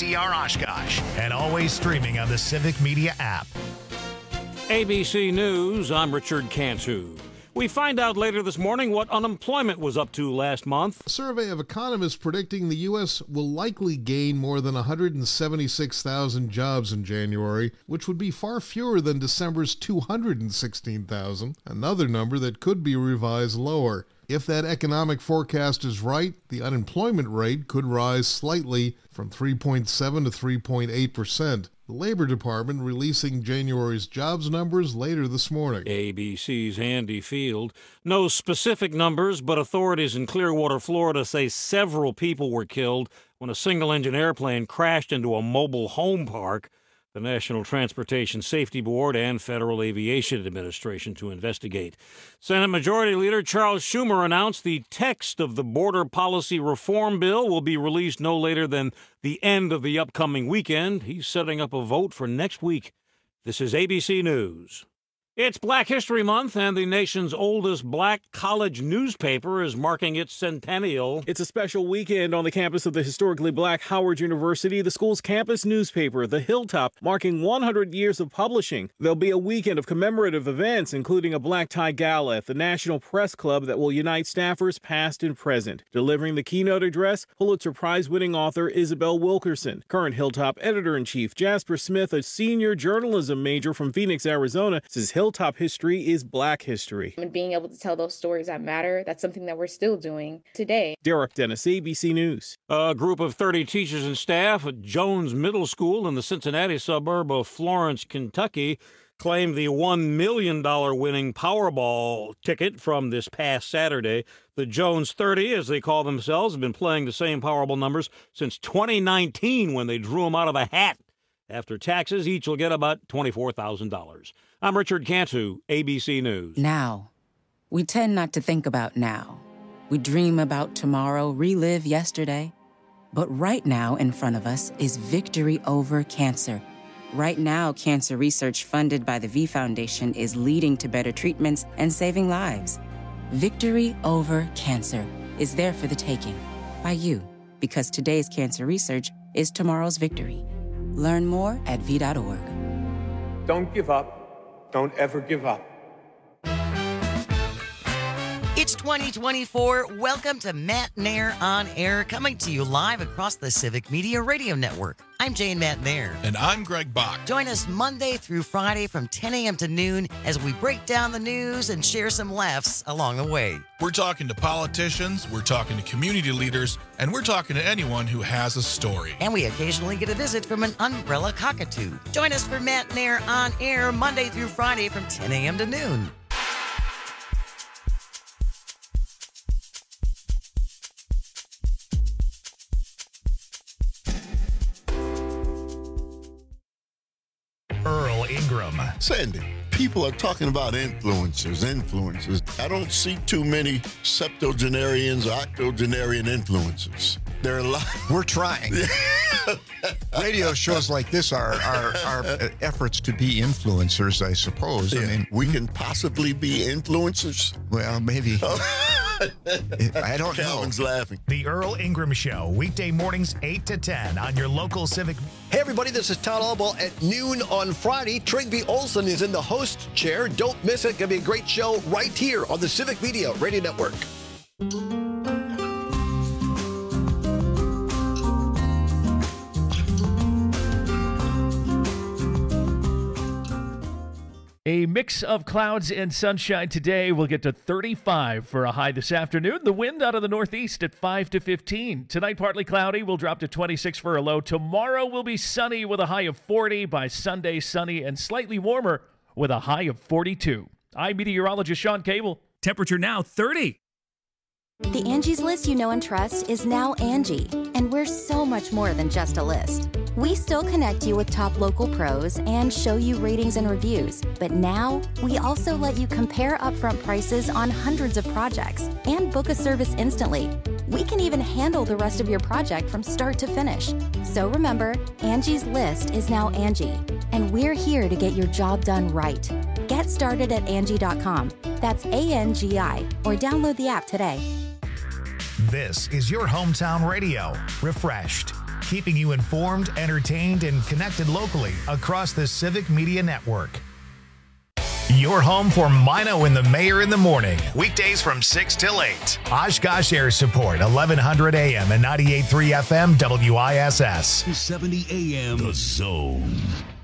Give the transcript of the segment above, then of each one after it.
WDR Oshkosh. And always streaming on the Civic Media app. ABC News, I'm Richard Cantu. We find out later this morning what unemployment was up to last month. A survey of economists predicting the U.S. will likely gain more than 176,000 jobs in January, which would be far fewer than December's 216,000, another number that could be revised lower. If that economic forecast is right, the unemployment rate could rise slightly from 3.7 to 3.8%. The Labor Department releasing January's jobs numbers later this morning. ABC's Andy Field. No specific numbers, but authorities in Clearwater, Florida say several people were killed when a single-engine airplane crashed into a mobile home park. The National Transportation Safety Board and Federal Aviation Administration to investigate. Senate Majority Leader Charles Schumer announced the text of the border policy reform bill will be released no later than the end of the upcoming weekend. He's setting up a vote for next week. This is ABC News. It's Black History Month, and the nation's oldest black college newspaper is marking its centennial. It's a special weekend on the campus of the historically black Howard University, the school's campus newspaper, The Hilltop, marking 100 years of publishing. There'll be a weekend of commemorative events, including a black tie gala at the National Press Club that will unite staffers past and present. Delivering the keynote address, Pulitzer Prize-winning author Isabel Wilkerson. Current Hilltop editor-in-chief Jasper Smith, a senior journalism major from Phoenix, Arizona, says Hilltop history is black history. And being able to tell those stories that matter, that's something that we're still doing today. Derek Dennis, ABC News. A group of 30 teachers and staff at Jones Middle School in the Cincinnati suburb of Florence, Kentucky, claimed the $1 million winning Powerball ticket from this past Saturday. The Jones 30, as they call themselves, have been playing the same Powerball numbers since 2019 when they drew them out of a hat. After taxes, each will get about $24,000. I'm Richard Cantu, ABC News. Now. We tend not to think about now. We dream about tomorrow, relive yesterday. But right now in front of us is victory over cancer. Right now, cancer research funded by the V Foundation is leading to better treatments and saving lives. Victory over cancer is there for the taking by you, because today's cancer research is tomorrow's victory. Learn more at V.org. Don't give up. Don't ever give up. It's 2024. Welcome to Matt Nair On Air, coming to you live across the Civic Media Radio Network. I'm Jane Matt Nair. And I'm Greg Bach. Join us Monday through Friday from 10 a.m. to noon as we break down the news and share some laughs along the way. We're talking to politicians, we're talking to community leaders, and we're talking to anyone who has a story. And we occasionally get a visit from an umbrella cockatoo. Join us for Matt Nair On Air Monday through Friday from 10 a.m. to noon. Earl Ingram. Sandy, people are talking about influencers. I don't see too many septuagenarians or octogenarian influencers. There are a lot. We're trying. Radio shows like this are efforts to be influencers, I suppose. Yeah. I mean, we can possibly be influencers. Well, maybe. I don't know. Calvin's laughing. The Earl Ingram Show, weekday mornings 8 to 10 on your local Civic. Hey, everybody, this is Todd Albaugh at noon on Friday. Trygve Olsen is in the host chair. Don't miss it. Going to be a great show right here on the Civic Media Radio Network. A mix of clouds and sunshine today. We'll get to 35 for a high this afternoon. The wind out of the northeast at 5 to 15. Tonight, partly cloudy. We'll drop to 26 for a low. Tomorrow will be sunny with a high of 40. By Sunday, sunny and slightly warmer with a high of 42. I'm meteorologist Sean Cable. Temperature now 30. The Angie's List you know and trust is now Angie, and we're so much more than just a list. We still connect you with top local pros and show you ratings and reviews, but now we also let you compare upfront prices on hundreds of projects and book a service instantly. We can even handle the rest of your project from start to finish. So remember, Angie's List is now Angie, and we're here to get your job done right. Get started at Angie.com. That's ANGI, or download the app today. This is your hometown radio. Refreshed, keeping you informed, entertained, and connected locally across the Civic Media Network. Your home for Mino and the Mayor in the morning. Weekdays from 6 till 8. Oshkosh Air Support, 1100 AM and 98.3 FM WISS. 70 AM. The Zone.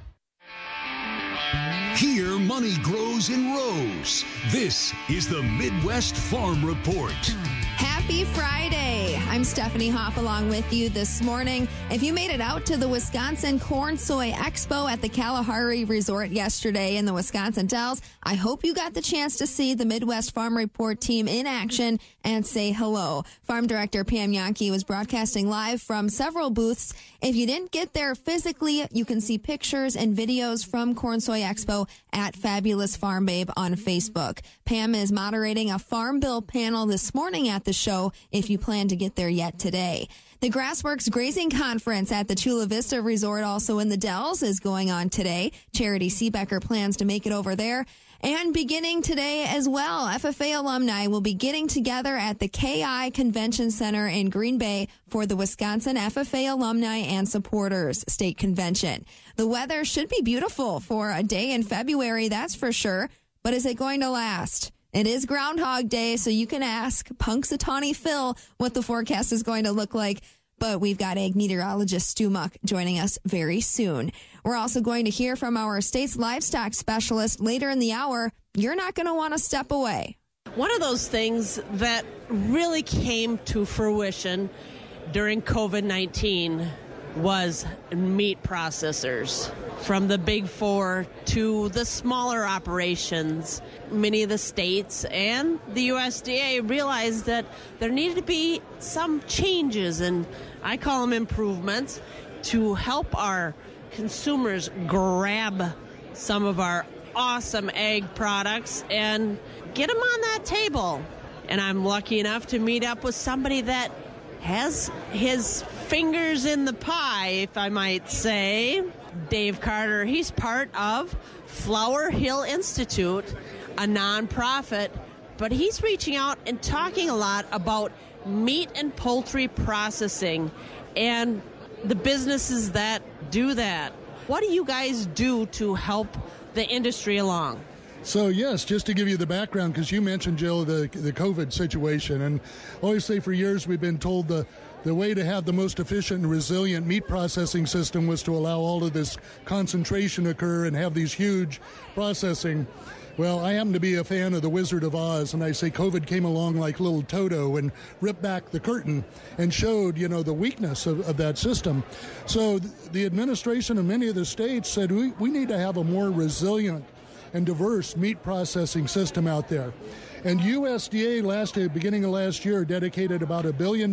Here, money grows in rows. This is the Midwest Farm Report. Happy Friday. I'm Stephanie Hoff along with you this morning. If you made it out to the Wisconsin Corn Soy Expo at the Kalahari Resort yesterday in the Wisconsin Dells, I hope you got the chance to see the Midwest Farm Report team in action and say hello. Farm Director Pam Yankee was broadcasting live from several booths. If you didn't get there physically, you can see pictures and videos from Corn Soy Expo at Fabulous Farm Babe on Facebook. Pam is moderating a Farm Bill panel this morning at the show if you plan to get there yet today. The Grassworks Grazing Conference at the Chula Vista Resort, also in the Dells, is going on today. Charity Seebecker plans to make it over there. And beginning today as well, FFA alumni will be getting together at the KI Convention Center in Green Bay for the Wisconsin FFA Alumni and Supporters State Convention. The weather should be beautiful for a day in February, that's for sure. But is it going to last? It is Groundhog Day, so you can ask Punxsutawney Phil what the forecast is going to look like. But we've got ag meteorologist Stu Muck joining us very soon. We're also going to hear from our state's livestock specialist later in the hour. You're not going to want to step away. One of those things that really came to fruition during COVID-19 was meat processors. From the big four to the smaller operations, many of the states and the USDA realized that there needed to be some changes, and I call them improvements, to help our consumers grab some of our awesome ag products and get them on that table. And I'm lucky enough to meet up with somebody that has his fingers in the pie, if I might say. Dave Carter, he's part of Flower Hill Institute, a nonprofit, but he's reaching out and talking a lot about meat and poultry processing and the businesses that do that. What do you guys do to help the industry along? So, yes, just to give you the background, because you mentioned, Jill, the COVID situation, and I always say for years we've been told the way to have the most efficient and resilient meat processing system was to allow all of this concentration occur and have these huge processing. Well, I happen to be a fan of The Wizard of Oz, and I say COVID came along like little Toto and ripped back the curtain and showed, the weakness of that system. So the administration of many of the states said we need to have a more resilient and diverse meat processing system out there. And USDA beginning of last year dedicated about $1 billion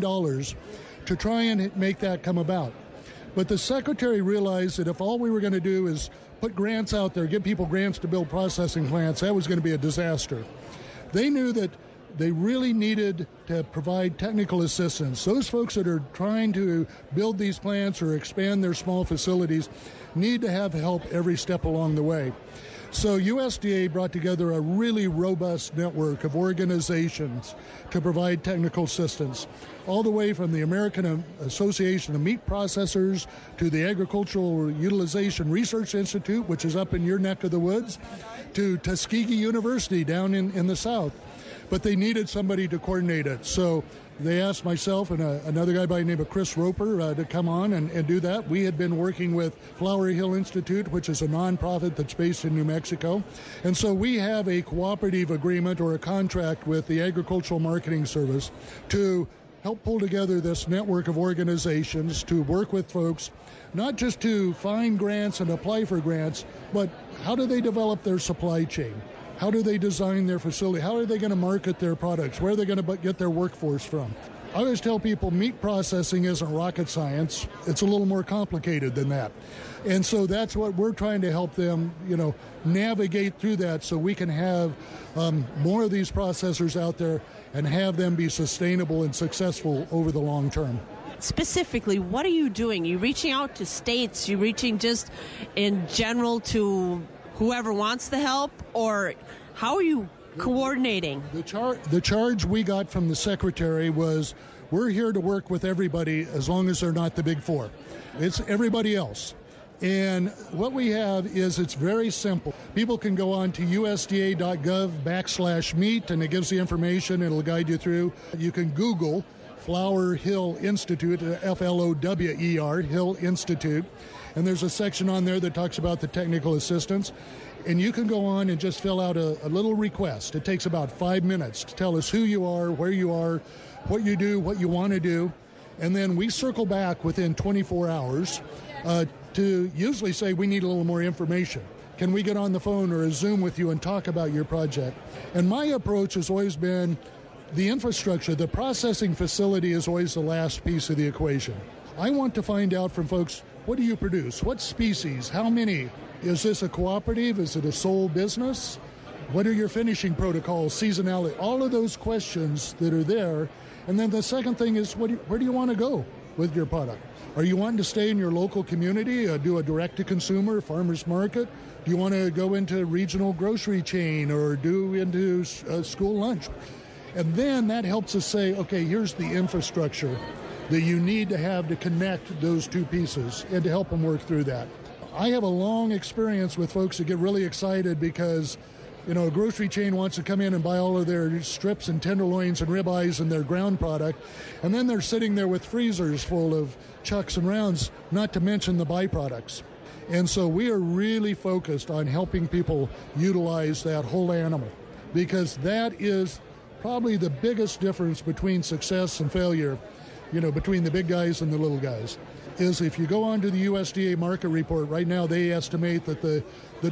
to try and make that come about. But the secretary realized that if all we were going to do is put grants out there, give people grants to build processing plants, that was going to be a disaster. They knew that they really needed to provide technical assistance. Those folks that are trying to build these plants or expand their small facilities need to have help every step along the way. So USDA brought together a really robust network of organizations to provide technical assistance, all the way from the American Association of Meat Processors to the Agricultural Utilization Research Institute, which is up in your neck of the woods, to Tuskegee University down in the south. But they needed somebody to coordinate it. So they asked myself and another guy by the name of Chris Roper to come on and do that. We had been working with Flower Hill Institute, which is a nonprofit that's based in New Mexico. And so we have a cooperative agreement or a contract with the Agricultural Marketing Service to help pull together this network of organizations to work with folks, not just to find grants and apply for grants, but how do they develop their supply chain? How do they design their facility? How are they going to market their products? Where are they going to get their workforce from? I always tell people meat processing isn't rocket science. It's a little more complicated than that. And so that's what we're trying to help them, navigate through that so we can have more of these processors out there and have them be sustainable and successful over the long term. Specifically, what are you doing? You reaching out to states? You reaching just in general to whoever wants the help, or how are you coordinating? The charge we got from the secretary was we're here to work with everybody as long as they're not the big four. It's everybody else. And what we have is it's very simple. People can go on to usda.gov/meat, and it gives the information. It'll guide you through. You can Google Flower Hill Institute, Flower, Hill Institute. And there's a section on there that talks about the technical assistance. And you can go on and just fill out a little request. It takes about 5 minutes to tell us who you are, where you are, what you do, what you want to do. And then we circle back within 24 hours to usually say we need a little more information. Can we get on the phone or a Zoom with you and talk about your project? And my approach has always been the infrastructure, the processing facility is always the last piece of the equation. I want to find out from folks, what do you produce? What species? How many? Is this a cooperative? Is it a sole business? What are your finishing protocols, seasonality? All of those questions that are there. And then the second thing is, where do you want to go with your product? Are you wanting to stay in your local community, do a direct-to-consumer, farmer's market? Do you want to go into regional grocery chain or do into school lunch? And then that helps us say, okay, here's the infrastructure that you need to have to connect those two pieces and to help them work through that. I have a long experience with folks that get really excited because a grocery chain wants to come in and buy all of their strips and tenderloins and ribeyes and their ground product, and then they're sitting there with freezers full of chucks and rounds, not to mention the byproducts. And so we are really focused on helping people utilize that whole animal, because that is probably the biggest difference between success and failure, between the big guys and the little guys, is if you go on to the USDA market report, right now they estimate that the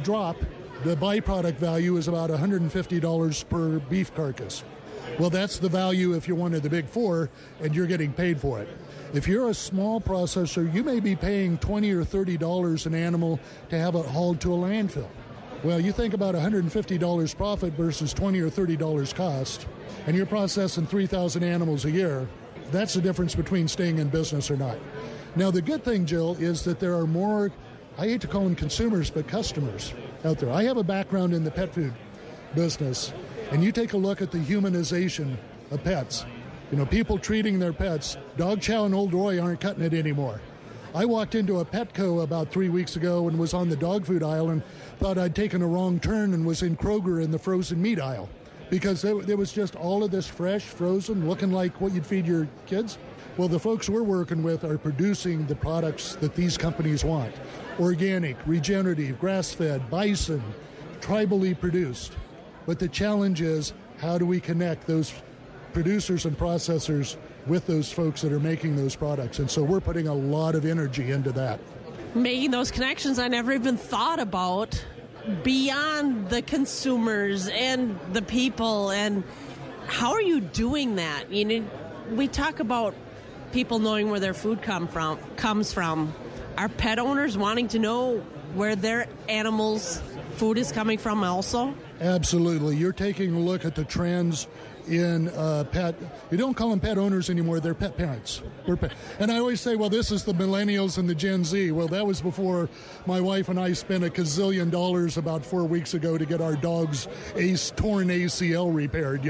byproduct value is about $150 per beef carcass. Well, that's the value if you're one of the big four and you're getting paid for it. If you're a small processor, you may be paying $20 or $30 an animal to have it hauled to a landfill. Well, you think about $150 profit versus $20 or $30 cost, and you're processing 3,000 animals a year. That's the difference between staying in business or not. Now, the good thing, Jill, is that there are more, I hate to call them consumers, but customers out there. I have a background in the pet food business, and you take a look at the humanization of pets. People treating their pets. Dog Chow and Old Roy aren't cutting it anymore. I walked into a Petco about 3 weeks ago and was on the dog food aisle and thought I'd taken a wrong turn and was in Kroger in the frozen meat aisle, because there was just all of this fresh, frozen, looking like what you'd feed your kids. Well, the folks we're working with are producing the products that these companies want. Organic, regenerative, grass-fed, bison, tribally produced. But the challenge is, how do we connect those producers and processors with those folks that are making those products? And so we're putting a lot of energy into that. Making those connections I never even thought about, beyond the consumers and the people. And how are you doing that? We talk about people knowing where their food comes from. Are pet owners wanting to know where their animals' food is coming from also? Absolutely. You're taking a look at the trends in pet. We don't call them pet owners anymore. They're pet parents. And I always say, well, this is the millennials and the Gen Z. Well, that was before my wife and I spent $1 gazillion about 4 weeks ago to get our dog's torn ACL repaired,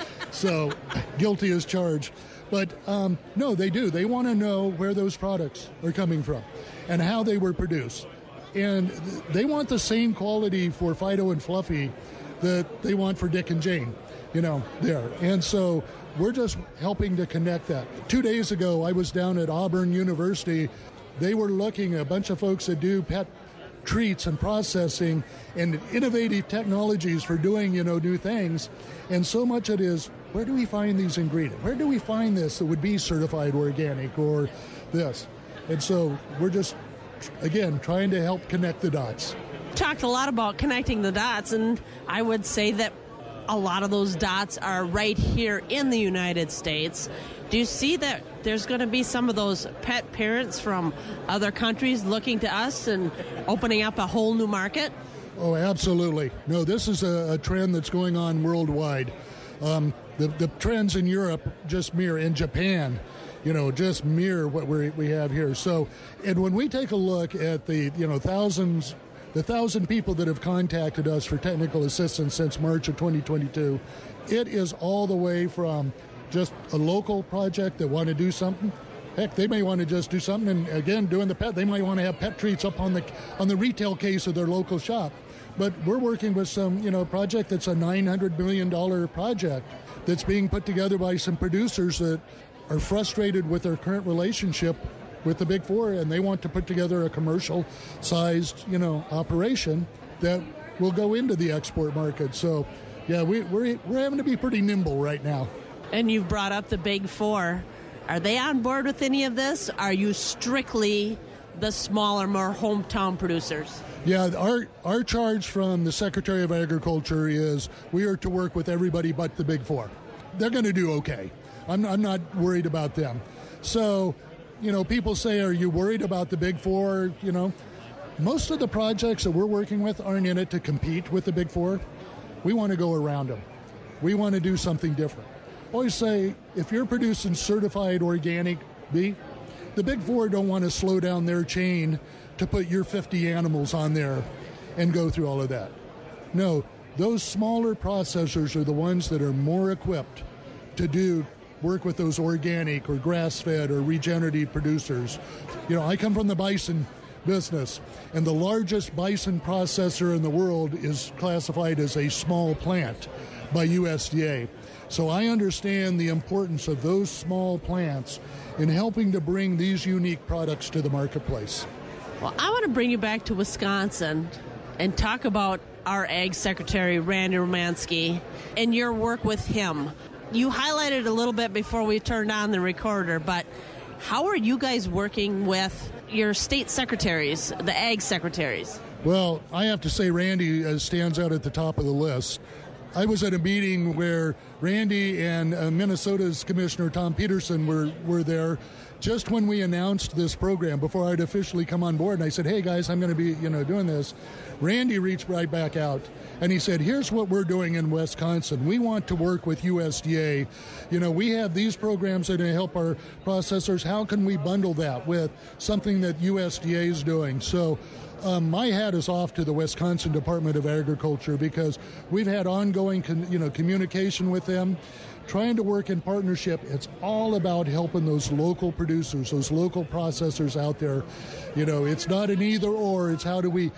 So guilty as charged. But no, they do. They want to know where those products are coming from and how they were produced. And they want the same quality for Fido and Fluffy that they want for Dick and Jane, there. And so we're just helping to connect that. 2 days ago, I was down at Auburn University. They were looking at a bunch of folks that do pet treats and processing and innovative technologies for doing, new things. And so much it is, where do we find these ingredients? Where do we find this that would be certified organic or this? And so we're just, again, trying to help connect the dots. Talked a lot about connecting the dots, and I would say that a lot of those dots are right here in the United States. Do you see that there's going to be some of those pet parents from other countries looking to us and opening up a whole new market? Oh, absolutely. No, this is a trend that's going on worldwide. The trends in Europe just mirror, in Japan, just mirror what we have here. So, and when we take a look at the 1,000 people that have contacted us for technical assistance since March of 2022, it is all the way from just a local project that want to do something. Heck, they may want to just do something, and again, doing the pet, they might want to have pet treats up on the retail case of their local shop. But we're working with some, project that's a $900 million project that's being put together by some producers that are frustrated with their current relationship with the Big Four, and they want to put together a commercial-sized, operation that will go into the export market. So, yeah, we're having to be pretty nimble right now. And you've brought up the Big Four. Are they on board with any of this? Are you strictly the smaller, more hometown producers? Yeah, our charge from the Secretary of Agriculture is we are to work with everybody but the Big Four. They're going to do okay. I'm not worried about them. So, people say, are you worried about the Big Four? Most of the projects that we're working with aren't in it to compete with the Big Four. We want to go around them. We want to do something different. I always say, if you're producing certified organic beef, the Big Four don't want to slow down their chain to put your 50 animals on there and go through all of that. No, those smaller processors are the ones that are more equipped to work with those organic or grass-fed or regenerative producers. I come from the bison business, and the largest bison processor in the world is classified as a small plant by USDA. So I understand the importance of those small plants in helping to bring these unique products to the marketplace. Well, I want to bring you back to Wisconsin and talk about our Ag Secretary, Randy Romanski, and your work with him. You highlighted a little bit before we turned on the recorder, but how are you guys working with your state secretaries, the Ag secretaries? Well, I have to say Randy stands out at the top of the list. I was at a meeting where Randy and Minnesota's Commissioner Tom Peterson were there just when we announced this program, before I'd officially come on board. And I said, hey guys, I'm going to be doing this. Randy reached right back out and he said, here's what we're doing in Wisconsin. We want to work with USDA. We have these programs that help our processors. How can we bundle that with something that USDA is doing? So my hat is off to the Wisconsin Department of Agriculture, because we've had ongoing communication with them, trying to work in partnership. It's all about helping those local producers, those local processors out there. It's not an either or, it's how do we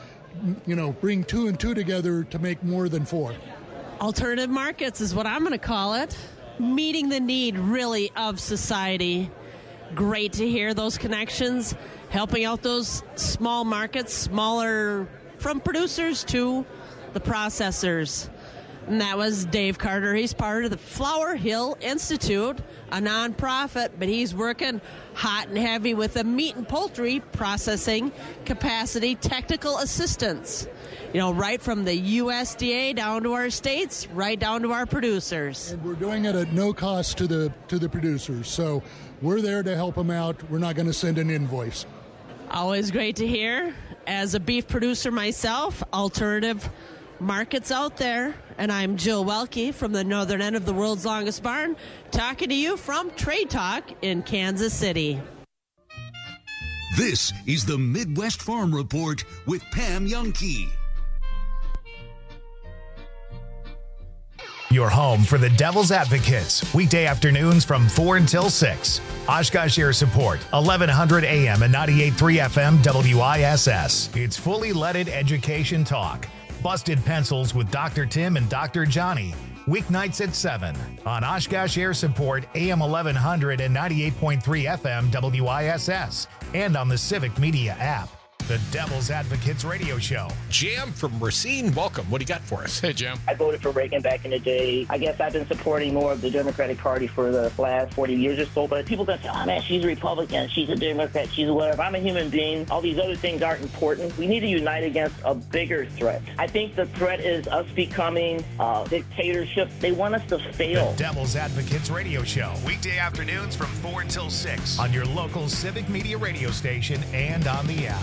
bring 2 and 2 together to make more than 4. Alternative markets is what I'm going to call it. Meeting the need, really, of society. Great to hear those connections, helping out those small markets, smaller, from producers to the processors. And that was Dave Carter. He's part of the Flower Hill Institute, a nonprofit, but he's working hot and heavy with the meat and poultry processing capacity technical assistance. Right from the USDA down to our states, right down to our producers. And we're doing it at no cost to the producers. So we're there to help them out. We're not going to send an invoice. Always great to hear. As a beef producer myself, alternative markets out there. And I'm Jill Welke from the northern end of the world's longest barn, talking to you from Trade Talk in Kansas City. This is the Midwest Farm Report with Pam Youngkey. Your home for the Devil's Advocates, weekday afternoons from 4 until 6. Oshkosh Air Support, 1100 AM and 98.3 FM WISS. It's fully leaded education talk. Busted Pencils with Dr. Tim and Dr. Johnny. Weeknights at 7 on Oshkosh Air Support, AM 1100 and 98.3 FM WISS. And on the Civic Media app. The Devil's Advocates radio show. Jam from Racine, welcome. What do you got for us? Hey, Jam. I voted for Reagan back in the day. I guess I've been supporting more of the Democratic Party for the last 40 years or so. But people don't say, oh, man, she's a Republican, she's a Democrat, she's a whatever. I'm a human being. All these other things aren't important. We need to unite against a bigger threat. I think the threat is us becoming dictatorship. They want us to fail. The Devil's Advocates radio show. Weekday afternoons from 4 until 6 on your local Civic Media radio station and on the app.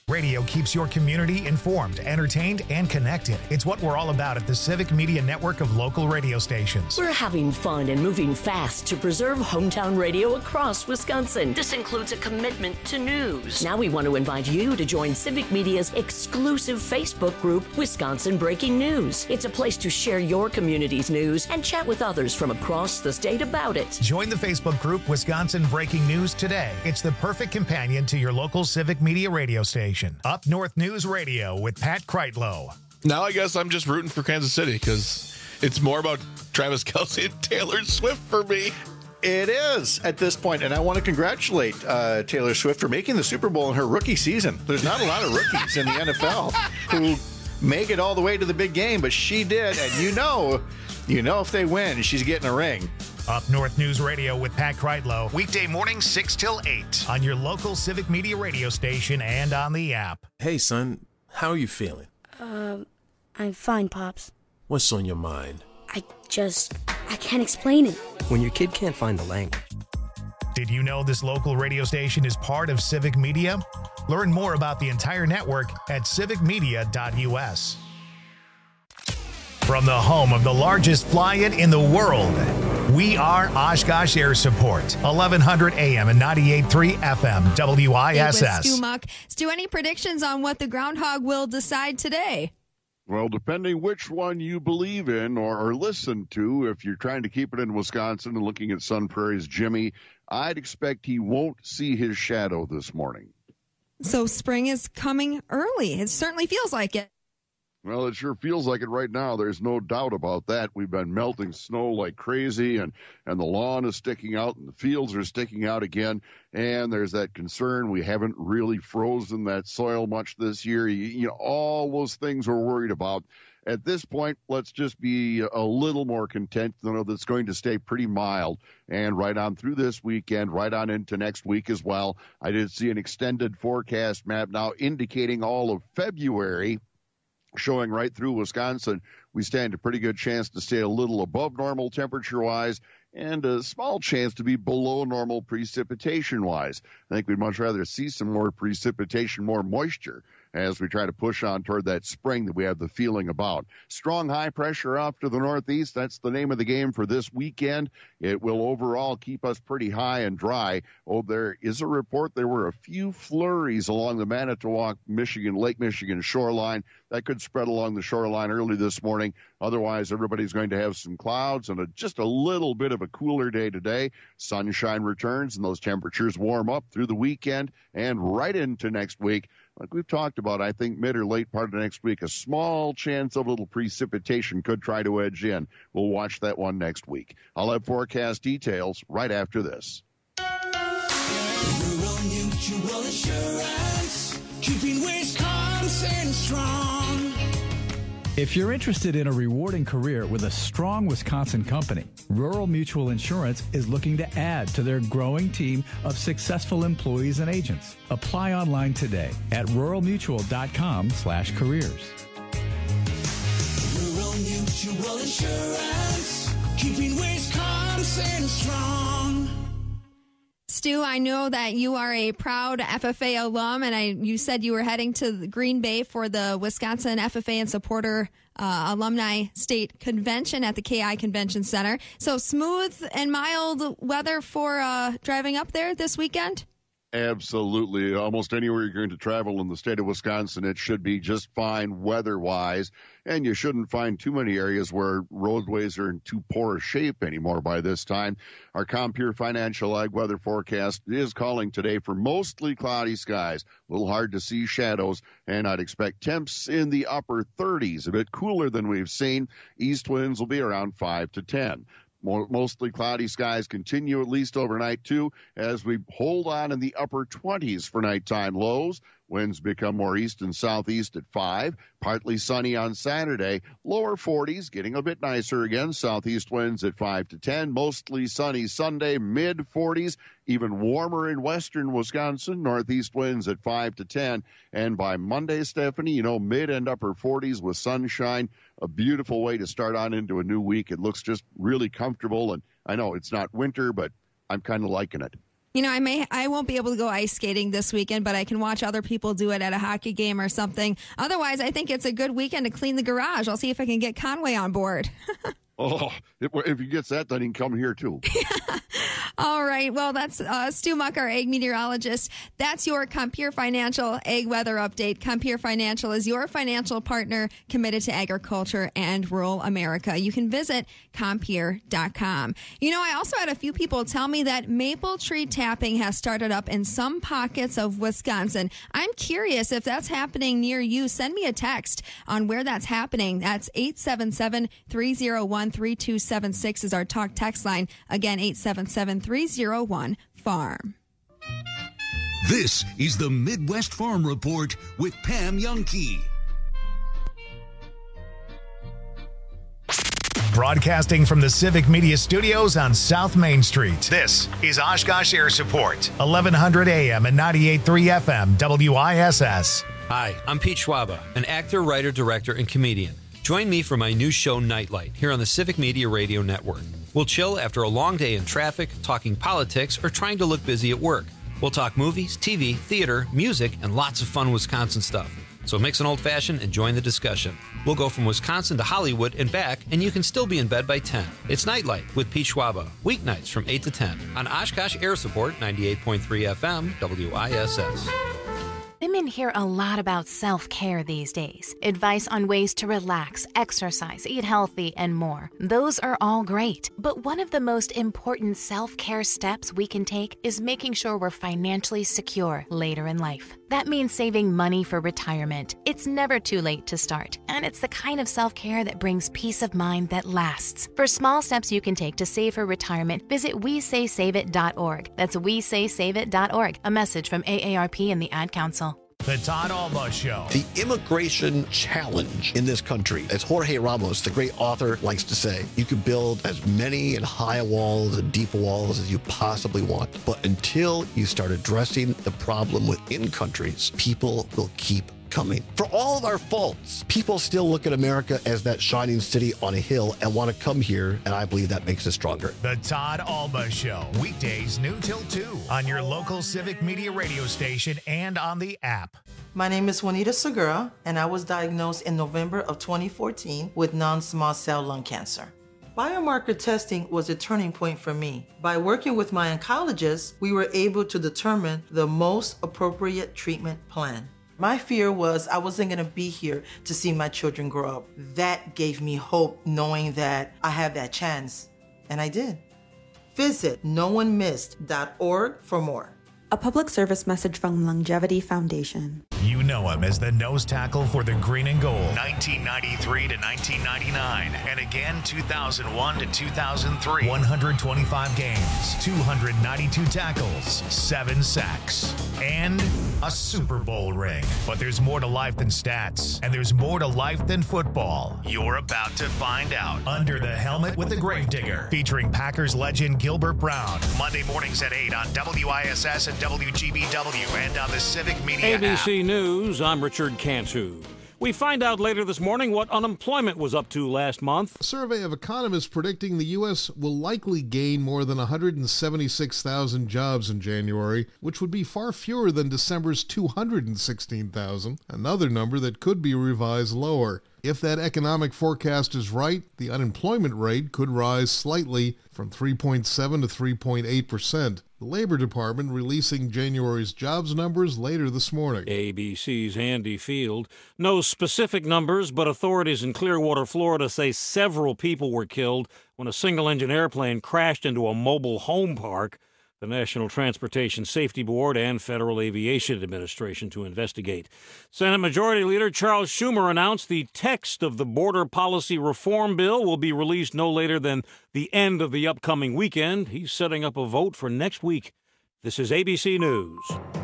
Radio keeps your community informed, entertained, and connected. It's what we're all about at the Civic Media Network of local radio stations. We're having fun and moving fast to preserve hometown radio across Wisconsin. This includes a commitment to news. Now we want to invite you to join Civic Media's exclusive Facebook group, Wisconsin Breaking News. It's a place to share your community's news and chat with others from across the state about it. Join the Facebook group Wisconsin Breaking News today. It's the perfect companion to your local Civic Media radio station. Up North News Radio with Pat Kreitlow. Now I guess I'm just rooting for Kansas City because it's more about Travis Kelce and Taylor Swift for me. It is at this point, and I want to congratulate Taylor Swift for making the Super Bowl in her rookie season. There's not a lot of rookies in the NFL who make it all the way to the big game, but she did, and you know if they win, she's getting a ring. Up North News Radio with Pat Kreitlow, weekday morning 6 till 8 on your local Civic Media radio station and on the app. Hey, son, how are you feeling? I'm fine, Pops. What's on your mind? I can't explain it. When your kid can't find the language. Did you know this local radio station is part of Civic Media? Learn more about the entire network at civicmedia.us. From the home of the largest fly-in in the world, we are Oshkosh Air Support, 1100 AM and 98.3 FM, WISS. With Stu Muck. Stu, any predictions on what the Groundhog will decide today? Well, depending which one you believe in or listen to, if you're trying to keep it in Wisconsin and looking at Sun Prairie's Jimmy, I'd expect he won't see his shadow this morning. So spring is coming early. It certainly feels like it. Well, it sure feels like it right now. There's no doubt about that. We've been melting snow like crazy, and the lawn is sticking out, and the fields are sticking out again. And there's that concern. We haven't really frozen that soil much this year. You know, all those things we're worried about. At this point, let's just be a little more content to know that it's going to stay pretty mild. And right on through this weekend, right on into next week as well. I did see an extended forecast map now indicating all of February, showing right through Wisconsin. We stand a pretty good chance to stay a little above normal temperature-wise and a small chance to be below normal precipitation-wise. I think we'd much rather see some more precipitation, more moisture, as we try to push on toward that spring that we have the feeling about. Strong high pressure off to the northeast. That's the name of the game for this weekend. It will overall keep us pretty high and dry. Oh, there is a report there were a few flurries along the Manitowoc, Michigan, Lake Michigan shoreline. That could spread along the shoreline early this morning. Otherwise, everybody's going to have some clouds and just a little bit of a cooler day today. Sunshine returns and those temperatures warm up through the weekend and right into next week. Like we've talked about, I think mid or late part of next week, a small chance of a little precipitation could try to edge in. We'll watch that one next week. I'll have forecast details right after this. Rural Mutual Insurance, keeping Wisconsin strong. If you're interested in a rewarding career with a strong Wisconsin company, Rural Mutual Insurance is looking to add to their growing team of successful employees and agents. Apply online today at ruralmutual.com/careers. Rural Mutual Insurance, keeping Wisconsin strong. Stu, I know that you are a proud FFA alum, and you said you were heading to the Green Bay for the Wisconsin FFA and Supporter Alumni State Convention at the KI Convention Center. So smooth and mild weather for driving up there this weekend? Absolutely. Almost anywhere you're going to travel in the state of Wisconsin, it should be just fine weather-wise. And you shouldn't find too many areas where roadways are in too poor a shape anymore by this time. Our Compeer Financial Ag weather forecast is calling today for mostly cloudy skies. A little hard to see shadows, and I'd expect temps in the upper 30s, a bit cooler than we've seen. East winds will be around 5 to 10. Mostly cloudy skies continue at least overnight, too, as we hold on in the upper 20s for nighttime lows. Winds become more east and southeast at 5. Partly sunny on Saturday. Lower 40s, getting a bit nicer again. Southeast winds at 5 to 10. Mostly sunny Sunday, mid-40s. Even warmer in western Wisconsin. Northeast winds at 5 to 10. And by Monday, Stephanie, mid and upper 40s with sunshine. A beautiful way to start on into a new week. It looks just really comfortable. And I know it's not winter, but I'm kind of liking it. You know, I won't be able to go ice skating this weekend, but I can watch other people do it at a hockey game or something. Otherwise, I think it's a good weekend to clean the garage. I'll see if I can get Conway on board. Oh, if he gets that, then he can come here too. All right. Well, that's Stu Muck, our ag meteorologist. That's your Compeer Financial Ag Weather Update. Compeer Financial is your financial partner committed to agriculture and rural America. You can visit Compeer.com. You know, I also had a few people tell me that maple tree tapping has started up in some pockets of Wisconsin. I'm curious if that's happening near you. Send me a text on where that's happening. That's 877-301-3276 is our talk text line. Again, 877-301-FARM. This is the Midwest Farm Report with Pam Youngkey. Broadcasting from the Civic Media Studios on South Main Street. This is Oshkosh Air Support, 1100 AM and 98.3 FM, WISS. Hi, I'm Pete Schwaba, an actor, writer, director, and comedian. Join me for my new show, Nightlight, here on the Civic Media Radio Network. We'll chill after a long day in traffic, talking politics, or trying to look busy at work. We'll talk movies, TV, theater, music, and lots of fun Wisconsin stuff. So mix an old-fashioned and join the discussion. We'll go from Wisconsin to Hollywood and back, and you can still be in bed by 10. It's Nightlight with Pete Schwaba, weeknights from 8 to 10 on Oshkosh Air Support, 98.3 FM, WISS. Women hear a lot about self-care these days. Advice on ways to relax, exercise, eat healthy, and more. Those are all great. But one of the most important self-care steps we can take is making sure we're financially secure later in life. That means saving money for retirement. It's never too late to start, and it's the kind of self-care that brings peace of mind that lasts. For small steps you can take to save for retirement, visit WeSaySaveIt.org. That's WeSaySaveIt.org. A message from AARP and the Ad Council. The Todd Alba Show. The immigration challenge in this country, as Jorge Ramos, the great author, likes to say, you can build as many and high walls and deep walls as you possibly want. But until you start addressing the problem within countries, people will keep coming. For all of our faults, people still look at America as that shining city on a hill and want to come here, and I believe that makes us stronger. The Todd Alba Show, weekdays noon till 2 on your local Civic Media radio station and on the app. My name is Juanita Segura, and I was diagnosed in November of 2014 with non-small cell lung cancer. Biomarker testing was a turning point for me. By working with my oncologist, we were able to determine the most appropriate treatment plan. My fear was I wasn't going to be here to see my children grow up. That gave me hope, knowing that I have that chance, and I did. Visit NoOneMissed.org for more. A public service message from Longevity Foundation. You know him as the nose tackle for the Green and Gold, 1993 to 1999, and again 2001 to 2003. 125 games, 292 tackles, 7 sacks, and a Super Bowl ring. But there's more to life than stats, and there's more to life than football. You're about to find out. Under the Helmet with the Gravedigger, featuring Packers legend Gilbert Brown. Monday mornings at 8 on WISS and WGBW and on the Civic Media ABC app. News, I'm Richard Cantu. We find out later this morning what unemployment was up to last month. A survey of economists predicting the U.S. will likely gain more than 176,000 jobs in January, which would be far fewer than December's 216,000, another number that could be revised lower. If that economic forecast is right, the unemployment rate could rise slightly from 3.7 to 3.8%. The Labor Department releasing January's jobs numbers later this morning. ABC's Andy Field. No specific numbers, but authorities in Clearwater, Florida say several people were killed when a single-engine airplane crashed into a mobile home park. The National Transportation Safety Board and Federal Aviation Administration to investigate. Senate Majority Leader Charles Schumer announced the text of the border policy reform bill will be released no later than the end of the upcoming weekend. He's setting up a vote for next week. This is ABC News.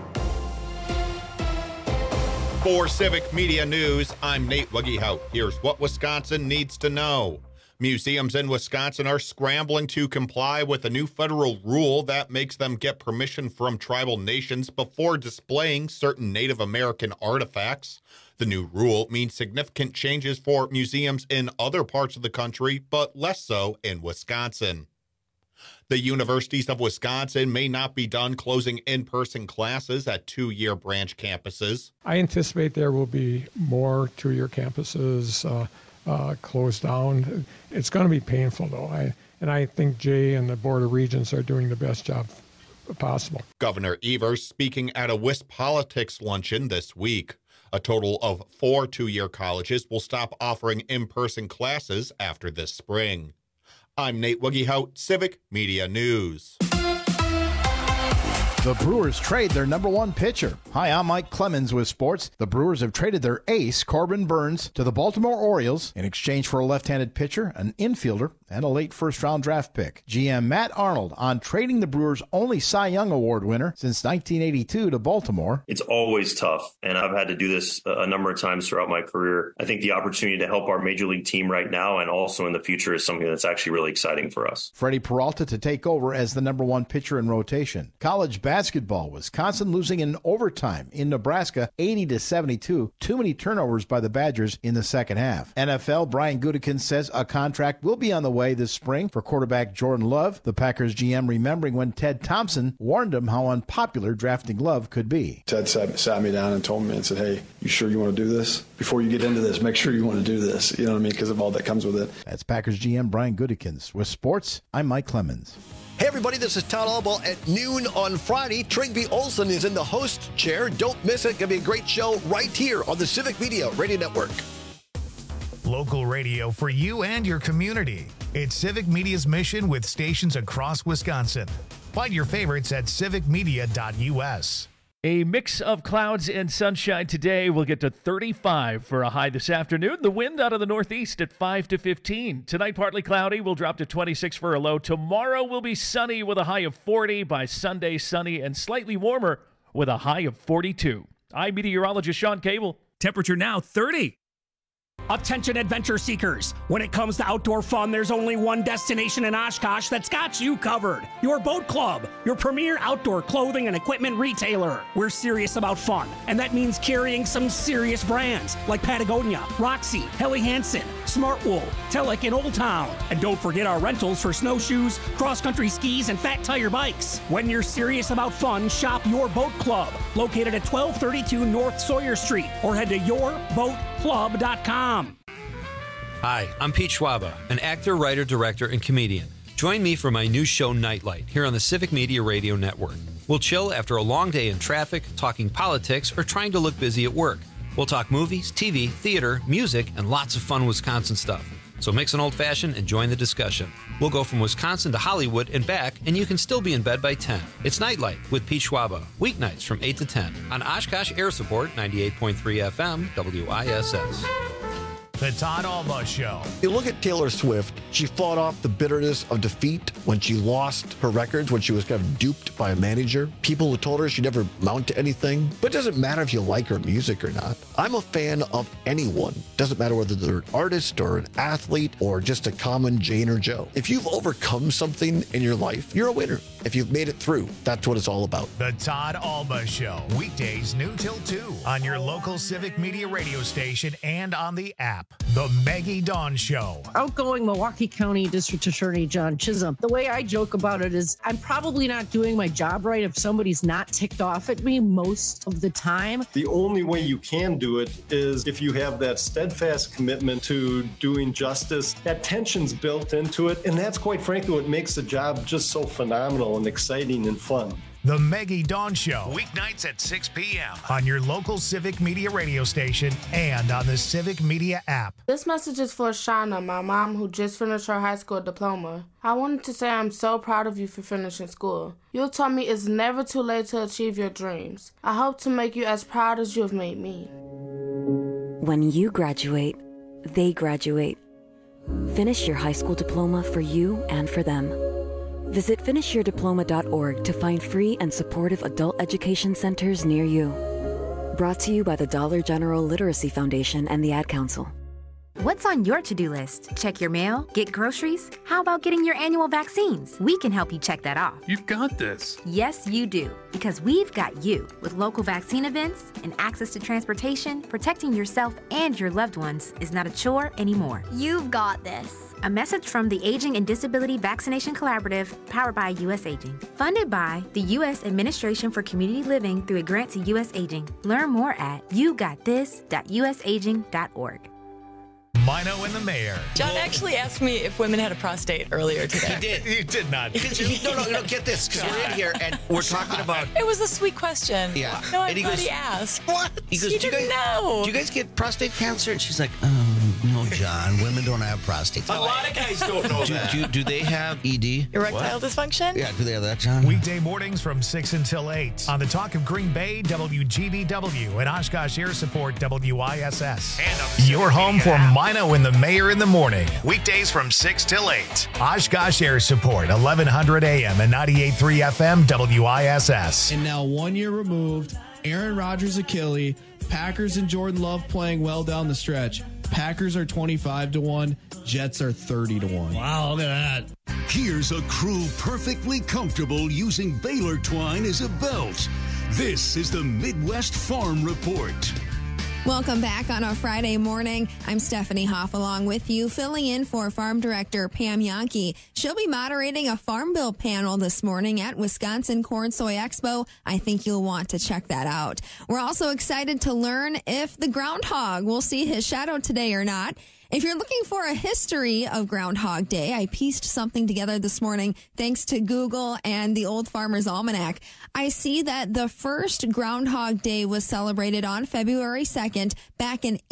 For Civic Media News, I'm Nate Wuggehout. Here's what Wisconsin needs to know. Museums in Wisconsin are scrambling to comply with a new federal rule that makes them get permission from tribal nations before displaying certain Native American artifacts. The new rule means significant changes for museums in other parts of the country, but less so in Wisconsin. The universities of Wisconsin may not be done closing in-person classes at two-year branch campuses. I anticipate there will be more two-year campuses closed down. It's going to be painful, though. I think Jay and the Board of Regents are doing the best job possible. Governor Evers speaking at a WISP Politics luncheon this week. A total of 4 two-year colleges will stop offering in-person classes after this spring. I'm Nate Wuggehout, Civic Media News. The Brewers trade their number one pitcher. Hi, I'm Mike Clemens with sports. The Brewers have traded their ace, Corbin Burns, to the Baltimore Orioles in exchange for a left-handed pitcher, an infielder, and a late first-round draft pick. GM Matt Arnold on trading the Brewers' only Cy Young Award winner since 1982 to Baltimore. It's always tough, and I've had to do this a number of times throughout my career. I think the opportunity to help our major league team right now and also in the future is something that's actually really exciting for us. Freddie Peralta to take over as the number one pitcher in rotation. College basketball, Wisconsin losing in overtime in Nebraska 80-72. Too many turnovers by the Badgers in the second half. NFL, Brian Gutekunst says a contract will be on the way this spring for quarterback Jordan Love. The Packers GM remembering when Ted Thompson warned him how unpopular drafting Love could be. Ted sat me down and told me and said, hey, you sure you want to do this? Before you get into this, make sure you want to do this. You know what I mean? Because of all that comes with it. That's Packers GM Brian Gutekunst. With sports, I'm Mike Clemens. Hey everybody, this is Todd Albaugh at noon on Friday. Trygve Olsen is in the host chair. Don't miss it. Going to be a great show right here on the Civic Media Radio Network. Local radio for you and your community. It's Civic Media's mission with stations across Wisconsin. Find your favorites at civicmedia.us. A mix of clouds and sunshine today. We'll get to 35 for a high this afternoon. The wind out of the northeast at 5 to 15. Tonight, partly cloudy. We'll drop to 26 for a low. Tomorrow will be sunny with a high of 40. By Sunday, sunny and slightly warmer with a high of 42. I'm meteorologist Sean Cable. Temperature now 30. Attention adventure seekers. When it comes to outdoor fun, there's only one destination in Oshkosh that's got you covered. Your Boat Club, your premier outdoor clothing and equipment retailer. We're serious about fun, and that means carrying some serious brands like Patagonia, Roxy, Helly Hansen, Smartwool, Telek, and Old Town. And don't forget our rentals for snowshoes, cross-country skis, and fat tire bikes. When you're serious about fun, shop Your Boat Club, located at 1232 North Sawyer Street, or head to yourboatclub.com. Hi, I'm Pete Schwaba, an actor, writer, director, and comedian. Join me for my new show, Nightlight, here on the Civic Media Radio Network. We'll chill after a long day in traffic, talking politics, or trying to look busy at work. We'll talk movies, TV, theater, music, and lots of fun Wisconsin stuff. So mix an old-fashioned and join the discussion. We'll go from Wisconsin to Hollywood and back, and you can still be in bed by 10. It's Nightlight with Pete Schwaba, weeknights from 8 to 10 on Oshkosh Air Support 98.3 FM WISS. The Todd Albaugh Show. You look at Taylor Swift, she fought off the bitterness of defeat when she lost her records, when she was kind of duped by a manager. People who told her she'd never amount to anything. But it doesn't matter if you like her music or not. I'm a fan of anyone. Doesn't matter whether they're an artist or an athlete or just a common Jane or Joe. If you've overcome something in your life, you're a winner. If you've made it through, that's what it's all about. The Todd Albaugh Show. Weekdays noon till 2 on your local Civic Media radio station and on the app. The Maggie Dawn Show. Outgoing Milwaukee County District Attorney John Chisholm. The way I joke about it is I'm probably not doing my job right if somebody's not ticked off at me most of the time. The only way you can do it is if you have that steadfast commitment to doing justice. That tension's built into it, and that's quite frankly what makes the job just so phenomenal and exciting and fun. The Maggie Dawn Show, weeknights at 6 p.m. on your local Civic Media radio station and on the Civic Media app. This message is for Shauna, my mom, who just finished her high school diploma. I wanted to say I'm so proud of you for finishing school. You taught me it's never too late to achieve your dreams. I hope to make you as proud as you have made me. When you graduate, they graduate. Finish your high school diploma for you and for them. Visit finishyourdiploma.org to find free and supportive adult education centers near you. Brought to you by the Dollar General Literacy Foundation and the Ad Council. What's on your to-do list? Check your mail? Get groceries? How about getting your annual vaccines? We can help you check that off. You've got this. Yes, you do. Because we've got you. With local vaccine events and access to transportation, protecting yourself and your loved ones is not a chore anymore. You've got this. A message from the Aging and Disability Vaccination Collaborative, powered by U.S. Aging. Funded by the U.S. Administration for Community Living through a grant to U.S. Aging. Learn more at yougotthis.usaging.org. Mino and the Mayor. John actually asked me if women had a prostate earlier today. He did. You did not. No, get this, because we're in here and we're talking about... It was a sweet question. Yeah. No, and he goes, asked. What? He goes, do you guys get prostate cancer? And she's like, no, John, women don't have prostate. A lot of guys don't know that. Do they have ED? Erectile dysfunction? Yeah, do they have that, John? Weekday mornings from 6 until 8 on the Talk of Green Bay, WGBW, and Oshkosh Air Support, WISS. And your home for Mino and the Mayor in the morning. Weekdays from 6 till 8. Oshkosh Air Support, 1100 AM and 98.3 FM, WISS. And now 1 year removed, Aaron Rodgers-Achille, Packers and Jordan Love playing well down the stretch. Packers are 25-1, Jets are 30-1. Wow, look at that. Here's a crew perfectly comfortable using Baylor twine as a belt. This is the Midwest Farm Report. Welcome back on a Friday morning. I'm Stephanie Hoff along with you, filling in for Farm Director Pam Yonke. She'll be moderating a Farm Bill panel this morning at Wisconsin Corn Soy Expo. I think you'll want to check that out. We're also excited to learn if the groundhog will see his shadow today or not. If you're looking for a history of Groundhog Day, I pieced something together this morning thanks to Google and the Old Farmer's Almanac. I see that the first Groundhog Day was celebrated on February 2nd back in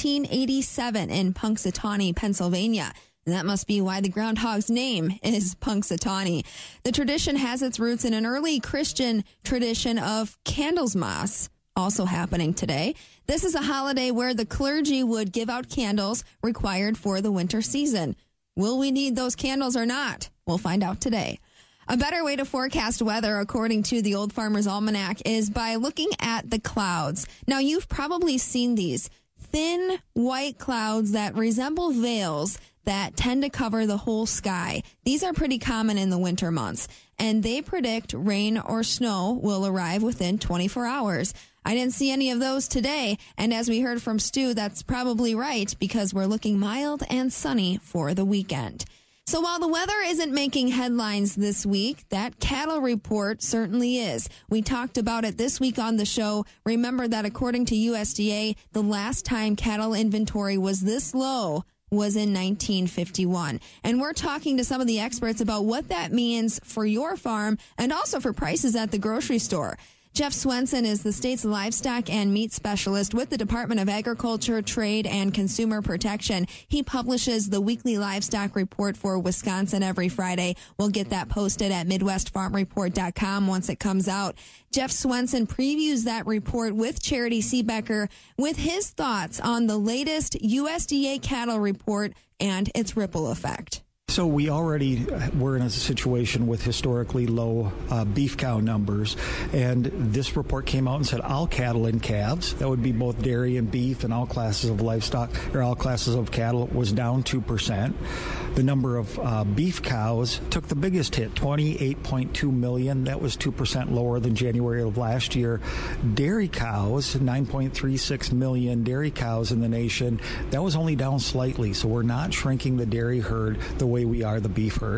1887 in Punxsutawney, Pennsylvania. And that must be why the groundhog's name is Punxsutawney. The tradition has its roots in an early Christian tradition of Candlemas, also happening today. This is a holiday where the clergy would give out candles required for the winter season. Will we need those candles or not? We'll find out today. A better way to forecast weather, according to the Old Farmer's Almanac, is by looking at the clouds. Now, you've probably seen these thin white clouds that resemble veils that tend to cover the whole sky. These are pretty common in the winter months, and they predict rain or snow will arrive within 24 hours. I didn't see any of those today, and as we heard from Stu, that's probably right because we're looking mild and sunny for the weekend. So while the weather isn't making headlines this week, that cattle report certainly is. We talked about it this week on the show. Remember that according to USDA, the last time cattle inventory was this low was in 1951. And we're talking to some of the experts about what that means for your farm and also for prices at the grocery store. Jeff Swenson is the state's livestock and meat specialist with the Department of Agriculture, Trade, and Consumer Protection. He publishes the weekly livestock report for Wisconsin every Friday. We'll get that posted at MidwestFarmReport.com once it comes out. Jeff Swenson previews that report with Charity Seebecker with his thoughts on the latest USDA cattle report and its ripple effect. So we already were in a situation with historically low beef cow numbers, and this report came out and said all cattle and calves, that would be both dairy and beef and all classes of livestock, or all classes of cattle, was down 2%. The number of beef cows took the biggest hit, 28.2 million. That was 2% lower than January of last year. Dairy cows, 9.36 million dairy cows in the nation. That was only down slightly, so we're not shrinking the dairy herd the way we are the beef herd.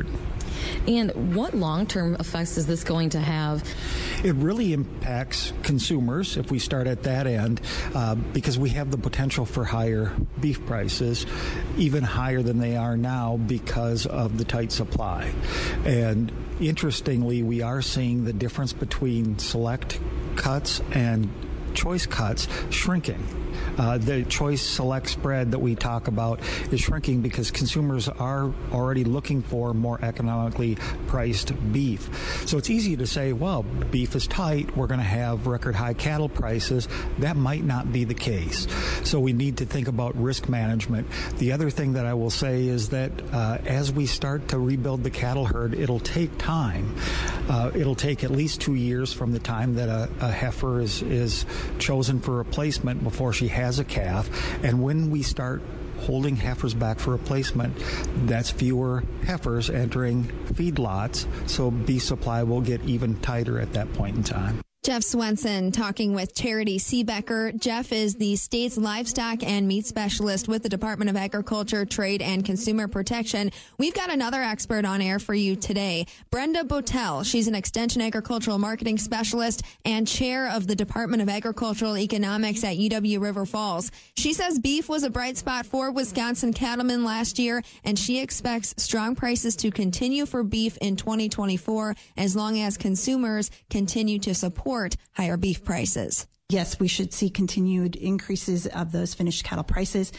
And what long-term effects is this going to have? It really impacts consumers if we start at that end, because we have the potential for higher beef prices, even higher than they are now because of the tight supply. And interestingly, we are seeing the difference between select cuts and choice cuts shrinking. The choice select spread that we talk about is shrinking because consumers are already looking for more economically priced beef. So it's easy to say, well, beef is tight, we're going to have record high cattle prices. That might not be the case. So we need to think about risk management. The other thing that I will say is that as we start to rebuild the cattle herd, it'll take time. It'll take at least 2 years from the time that a heifer is chosen for replacement before she has a calf. And when we start holding heifers back for replacement, that's fewer heifers entering feedlots, so beef supply will get even tighter at that point in time. Jeff Swenson talking with Charity Seebecker. Jeff is the state's livestock and meat specialist with the Department of Agriculture, Trade, and Consumer Protection. We've got another expert on air for you today, Brenda Botel. She's an Extension Agricultural Marketing Specialist and chair of the Department of Agricultural Economics at UW River Falls. She says beef was a bright spot for Wisconsin cattlemen last year, and she expects strong prices to continue for beef in 2024 as long as consumers continue to support higher beef prices. Yes, we should see continued increases of those finished cattle prices,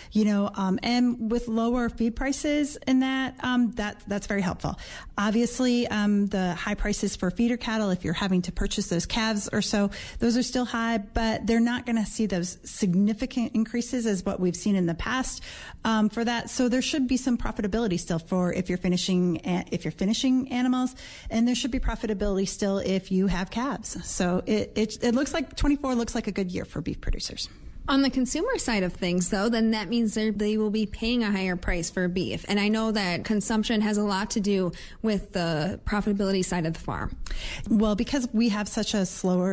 and with lower feed prices in that's very helpful. Obviously, the high prices for feeder cattle, if you're having to purchase those calves or so, those are still high, but they're not going to see those significant increases as what we've seen in the past for that. So there should be some profitability still for if you're finishing animals, and there should be profitability still if you have calves. So it looks like 24 looks like a good year for beef producers. On the consumer side of things, though, then that means they will be paying a higher price for beef. And I know that consumption has a lot to do with the profitability side of the farm. Well, because we have such a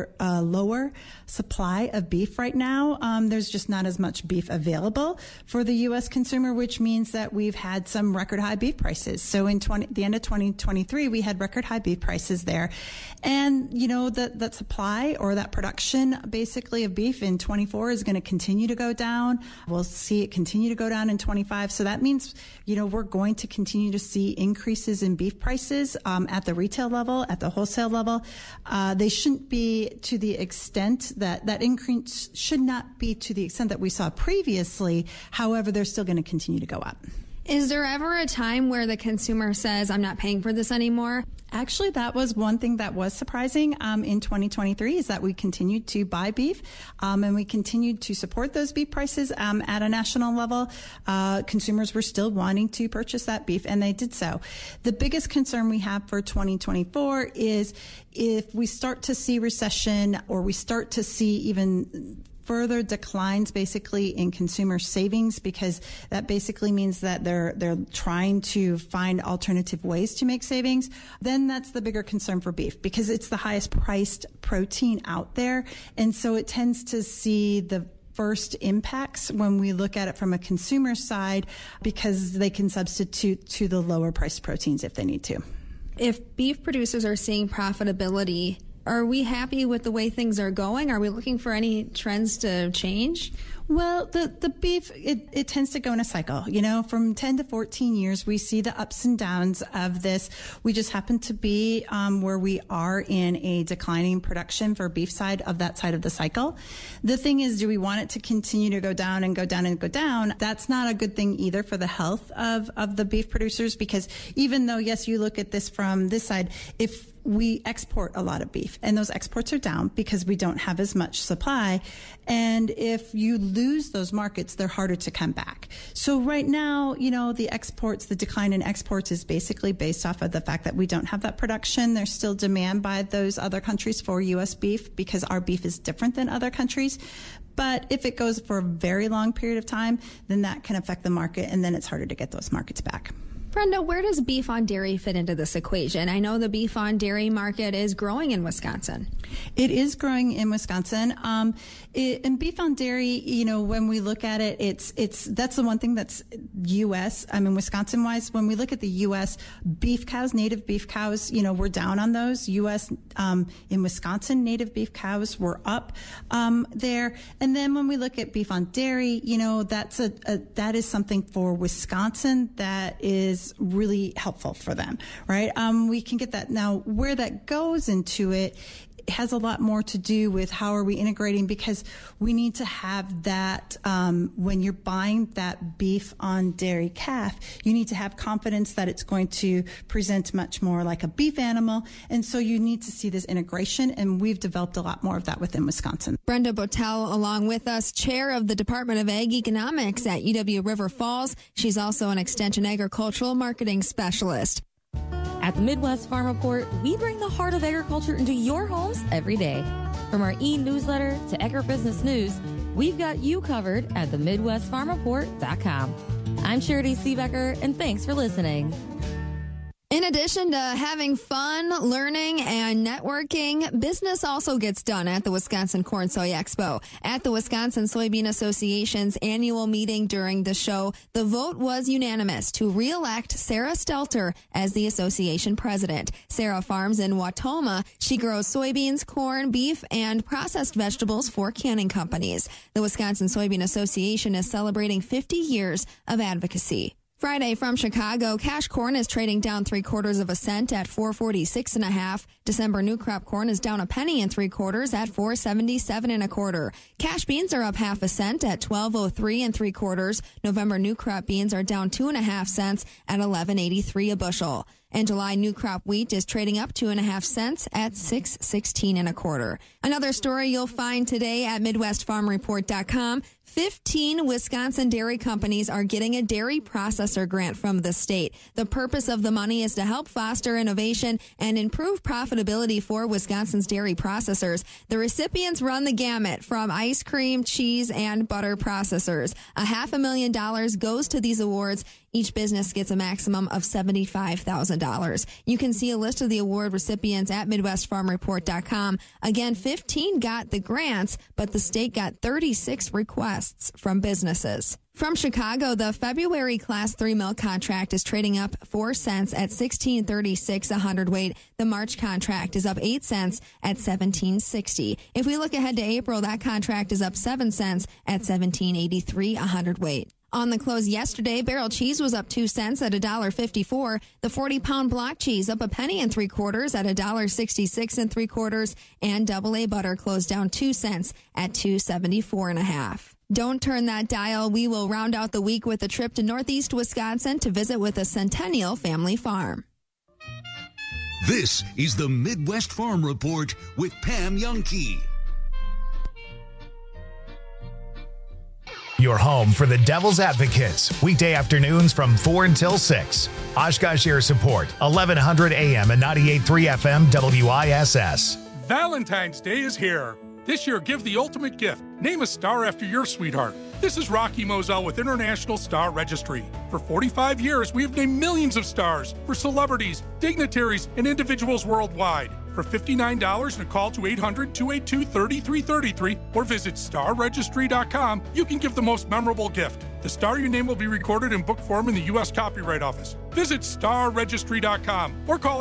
lower supply of beef right now, there's just not as much beef available for the U.S. consumer, which means that we've had some record high beef prices. So in the end of 2023, we had record high beef prices there. And, that supply or that production basically of beef in 24 is going to continue to go down. We'll see it continue to go down in 25. So that means, we're going to continue to see increases in beef prices at the retail level, at the wholesale level. They shouldn't be to the extent that increase should not be to the extent that we saw previously. However, they're still going to continue to go up. Is there ever a time where the consumer says, I'm not paying for this anymore? Actually, that was one thing that was surprising in 2023 is that we continued to buy beef and we continued to support those beef prices at a national level. Consumers were still wanting to purchase that beef, and they did so. The biggest concern we have for 2024 is if we start to see recession or we start to see even further declines basically in consumer savings, because that basically means that they're trying to find alternative ways to make savings, then that's the bigger concern for beef, because it's the highest priced protein out there. And so it tends to see the first impacts when we look at it from a consumer side, because they can substitute to the lower priced proteins if they need to. If beef producers are seeing profitability, are we happy with the way things are going? Are we looking for any trends to change? Well, the beef, it tends to go in a cycle. From 10 to 14 years, we see the ups and downs of this. We just happen to be where we are in a declining production for beef side of that side of the cycle. The thing is, do we want it to continue to go down and go down and go down? That's not a good thing either for the health of the beef producers, because even though, yes, you look at this from this side, if we export a lot of beef, and those exports are down because we don't have as much supply. And if you lose those markets, they're harder to come back. So right now, the decline in exports is basically based off of the fact that we don't have that production. There's still demand by those other countries for U.S. beef because our beef is different than other countries. But if it goes for a very long period of time, then that can affect the market, and then it's harder to get those markets back. Brenda, where does beef on dairy fit into this equation? I know the beef on dairy market is growing in Wisconsin. It is growing in Wisconsin. And beef on dairy, when we look at it, that's the one thing that's U.S. Wisconsin wise, when we look at the U.S. beef cows, native beef cows, we're down on those. U.S. In Wisconsin, native beef cows were up there. And then when we look at beef on dairy, that is something for Wisconsin that is really helpful for them, right? We can get that. Now, where that goes into it has a lot more to do with how are we integrating, because we need to have that when you're buying that beef on dairy calf, you need to have confidence that it's going to present much more like a beef animal. And so you need to see this integration, and we've developed a lot more of that within Wisconsin. Brenda Botel along with us, chair of the Department of Ag Economics at UW River Falls. She's also an Extension Agricultural Marketing Specialist. At the Midwest Farm Report, we bring the heart of agriculture into your homes every day. From our e-newsletter to agribusiness news, we've got you covered at themidwestfarmreport.com. I'm Charity Seebecker, and thanks for listening. In addition to having fun, learning, and networking, business also gets done at the Wisconsin Corn Soy Expo. At the Wisconsin Soybean Association's annual meeting during the show, the vote was unanimous to re-elect Sarah Stelter as the association president. Sarah farms in Wautoma. She grows soybeans, corn, beef, and processed vegetables for canning companies. The Wisconsin Soybean Association is celebrating 50 years of advocacy. Friday from Chicago, cash corn is trading down 3/4 cent at $4.46 1/2. December new crop corn is down 1 3/4 at $4.77 1/4. Cash beans are up 1/2 cent at $12.03 3/4. November new crop beans are down 2.5 cents at $11.83 a bushel. And July new crop wheat is trading up 2.5 cents at $6.16 1/4. Another story you'll find today at MidwestFarmReport.com. 15 Wisconsin dairy companies are getting a dairy processor grant from the state. The purpose of the money is to help foster innovation and improve profitability for Wisconsin's dairy processors. The recipients run the gamut from ice cream, cheese, and butter processors. $500,000 goes to these awards. Each business gets a maximum of $75,000. You can see a list of the award recipients at MidwestFarmReport.com. Again, 15 got the grants, but the state got 36 requests from businesses. From Chicago, the February Class 3 milk contract is trading up 4 cents at $16.36 a hundredweight. The March contract is up 8 cents at $17.60. If we look ahead to April, that contract is up 7 cents at $17.83 a hundredweight. On the close yesterday, barrel cheese was up 2 cents at $1.54. The 40-pound block cheese up 1 3/4 at $1.66 3/4, and AA butter closed down 2 cents at $2.74 1/2. Don't turn that dial. We will round out the week with a trip to Northeast Wisconsin to visit with a Centennial family farm. This is the Midwest Farm Report with Pam Jahnke. Your home for the Devil's Advocates, weekday afternoons from 4 until 6. Oshkosh Air Support, 1100 AM and 98.3 FM WISS. Valentine's Day is here. This year, give the ultimate gift. Name a star after your sweetheart. This is Rocky Moselle with International Star Registry. For 45 years, we have named millions of stars for celebrities, dignitaries, and individuals worldwide. For $59 and a call to 800-282-3333 or visit starregistry.com, you can give the most memorable gift. The star you name will be recorded in book form in the U.S. Copyright Office. Visit starregistry.com or call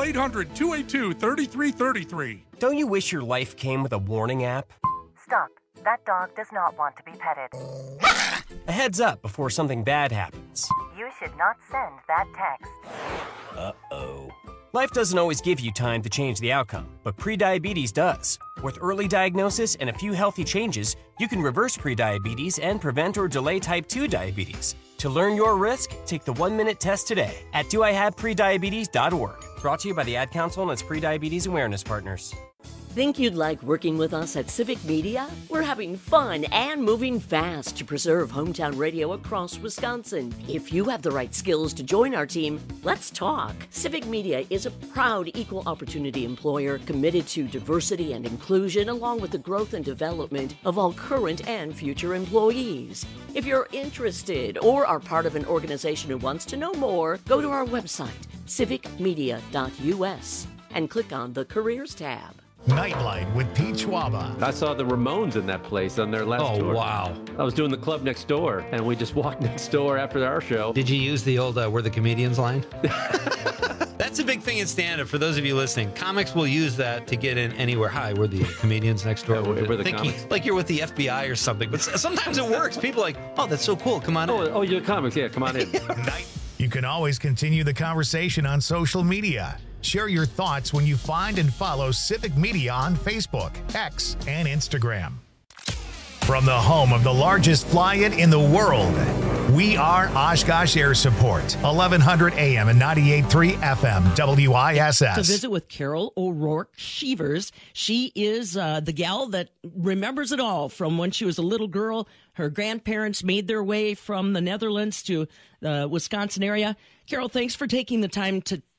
800-282-3333. Don't you wish your life came with a warning app? Stop. That dog does not want to be petted. A heads up before something bad happens. You should not send that text. Uh-oh. Life doesn't always give you time to change the outcome, but prediabetes does. With early diagnosis and a few healthy changes, you can reverse prediabetes and prevent or delay type 2 diabetes. To learn your risk, take the 1-minute test today at doihaveprediabetes.org. Brought to you by the Ad Council and its prediabetes awareness partners. Think you'd like working with us at Civic Media? We're having fun and moving fast to preserve hometown radio across Wisconsin. If you have the right skills to join our team, let's talk. Civic Media is a proud equal opportunity employer committed to diversity and inclusion, along with the growth and development of all current and future employees. If you're interested or are part of an organization who wants to know more, go to our website, civicmedia.us, and click on the Careers tab. Nightlight with Pete Schwaba. I saw the Ramones in that place on their last tour. Oh, wow. I was doing the club next door, and we just walked next door after our show. Did you use the old "We're the Comedians" line? That's a big thing in stand-up. For those of you listening, comics will use that to get in anywhere. Hi, we're the comedians next door. Yeah, we're the comics. Like you're with the FBI or something. But sometimes it works. People are like, oh, that's so cool. Come on in. Oh, you're comics. Yeah, come on in. You can always continue the conversation on social media. Share your thoughts when you find and follow Civic Media on Facebook, X, and Instagram. From the home of the largest fly-in in the world, we are Oshkosh Air Support, 1100 AM and 98.3 FM, WISS. To visit with Carol O'Rourke Sheevers. She is the gal that remembers it all from when she was a little girl. Her grandparents made their way from the Netherlands to the Wisconsin area. Carol, thanks for taking the time to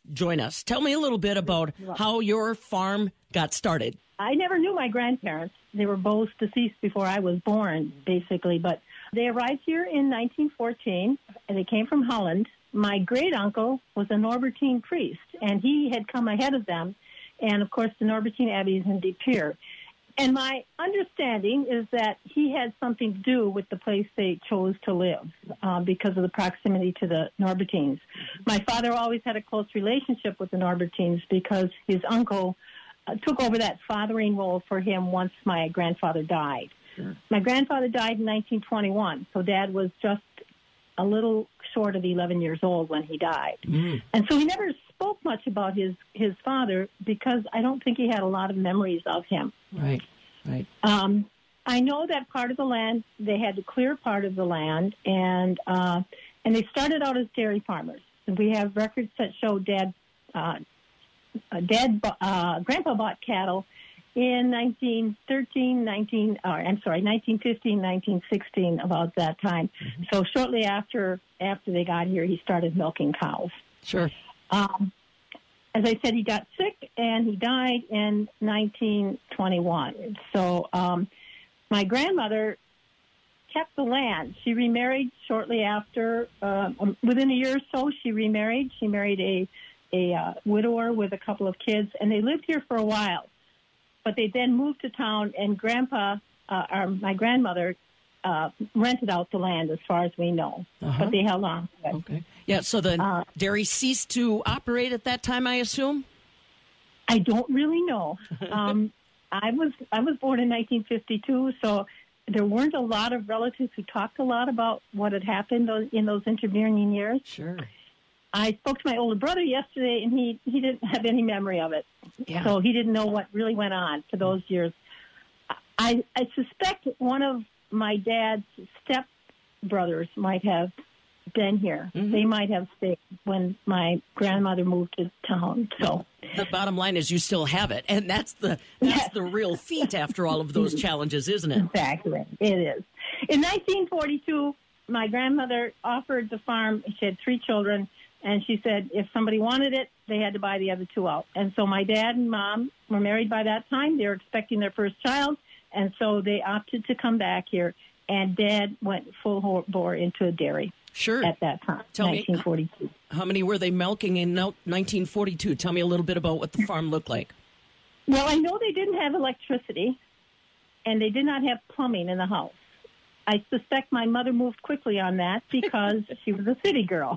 join us. Tell me a little bit about how your farm got started. I never knew my grandparents. They were both deceased before I was born, basically. But they arrived here in 1914, and they came from Holland. My great-uncle was a Norbertine priest, and he had come ahead of them. And, of course, the Norbertine Abbey is in De Pere. And my understanding is that he had something to do with the place they chose to live because of the proximity to the Norbertines. My father always had a close relationship with the Norbertines because his uncle took over that fathering role for him once my grandfather died. Sure. My grandfather died in 1921, so Dad was just a little short of 11 years old when he died. And so he never spoke much about his father because I don't think he had a lot of memories of him. Right. I know that part of the land, they had to clear part of the land, and they started out as dairy farmers. And we have records that show Grandpa bought cattle in 1915, 1916, about that time. So shortly after they got here, he started milking cows. Sure. As I said, he got sick, and he died in 1921. So my grandmother kept the land. She remarried shortly after. Within a year or so, she remarried. She married a widower with a couple of kids, and they lived here for a while. But they then moved to town, and my grandmother rented out the land as far as we know. But they held on to it. Okay. Yeah, so the dairy ceased to operate at that time, I assume? I don't really know. I was born in 1952, so there weren't a lot of relatives who talked a lot about what had happened in those intervening years. Sure. I spoke to my older brother yesterday, and he didn't have any memory of it. Yeah. So he didn't know what really went on for those years. I suspect one of my dad's step brothers might have been here. They might have stayed when my grandmother moved to town. So the bottom line is you still have it, and that's the real feat after all of those challenges, isn't it? Exactly, it is. In 1942, my grandmother offered the farm. She had 3 children, and she said if somebody wanted it, they had to buy the other 2 out. And so my dad and mom were married by that time. They were expecting their first child, and so they opted to come back here. And Dad went full bore into a dairy. Sure. At that time, 1942. How many were they milking in 1942? Tell me a little bit about what the farm looked like. Well, I know they didn't have electricity, and they did not have plumbing in the house. I suspect my mother moved quickly on that because she was a city girl.